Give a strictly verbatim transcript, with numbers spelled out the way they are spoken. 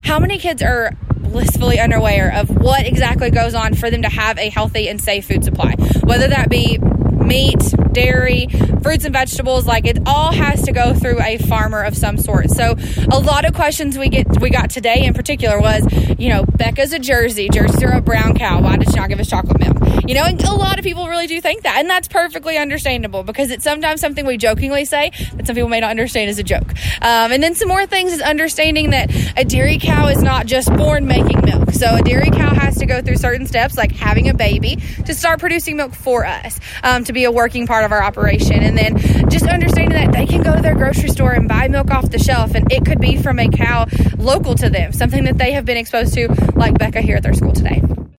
how many kids are blissfully unaware of what exactly goes on for them to have a healthy and safe food supply, whether that be meat, dairy, fruits and vegetables. Like, it all has to go through a farmer of some sort. So a lot of questions we get we got today in particular was, you know, Becca's a Jersey. Jerseys are a brown cow. Why did she not give us chocolate milk? You know, and a lot of people really do think that, and that's perfectly understandable, because it's sometimes something we jokingly say that some people may not understand as a joke. Um, and then some more things is understanding that a dairy cow is not just born making milk. So a dairy cow has to go through certain steps, like having a baby, to start producing milk for us, um, to be a working part of our operation. And then just understanding that they can go to their grocery store and buy milk off the shelf, and it could be from a cow local to them, something that they have been exposed to, like Becca here at their school today.